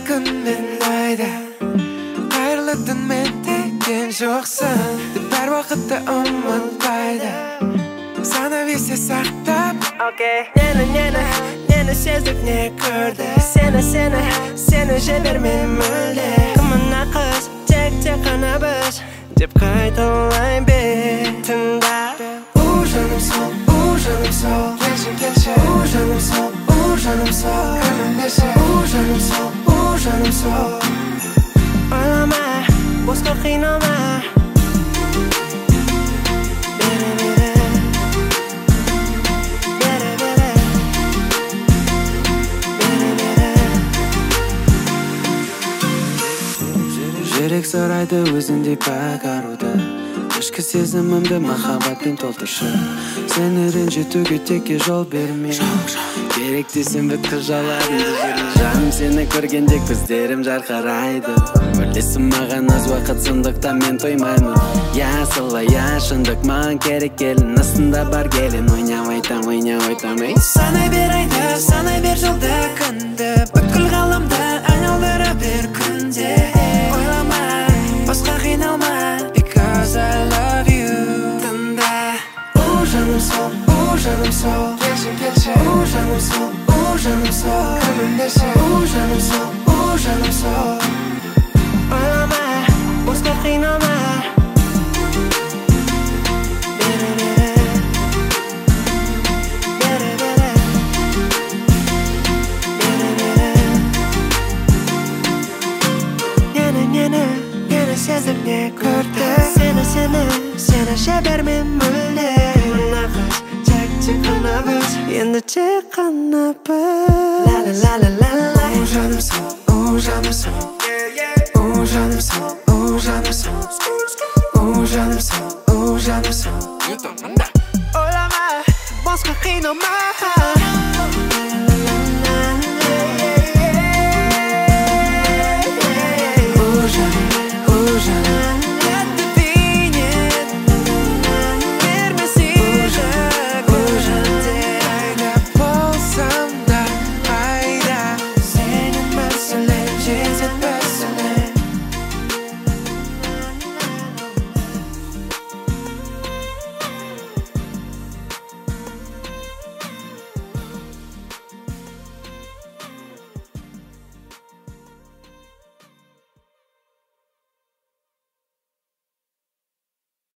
күнмен айда қайырлыдың мен теккен жоқсың деп әр уақытта ұмытпайды санап есте сақтап нені сездік не көрді сені жібермей мүлде кім мына қыз тек қана біз деп қайталай бер тыңда жаным сол келші жаным сол күлімдеші жаным сол ойлама босқа қиналма жүрек сұрайды өзіндей пәк аруды ішкі сезімімді махаббатпен толтыршы сені ренжітуге текке жол берме керек десем бүткіл жалады жаным сені көргенде көздерім жарқырайды білесің маған аз уақыт сондықтан мен тоймаймын я солай я шындық маған керек келін астында бар келін ойнап айтам ей санай бер айды санай бер жылды күнді бүткіл ғаламды айналдыра бер күнде ойлама басқа қиналма because I love you тыңда жаным сол келші жаным сол күлімдеші жаным сол ойлама босқа қиналма нені сезіп не көрді сені жібермей мүлде мына қыз тек қана біз енді тек қана біз жаным сол жаным сол ойлама басқа қиналма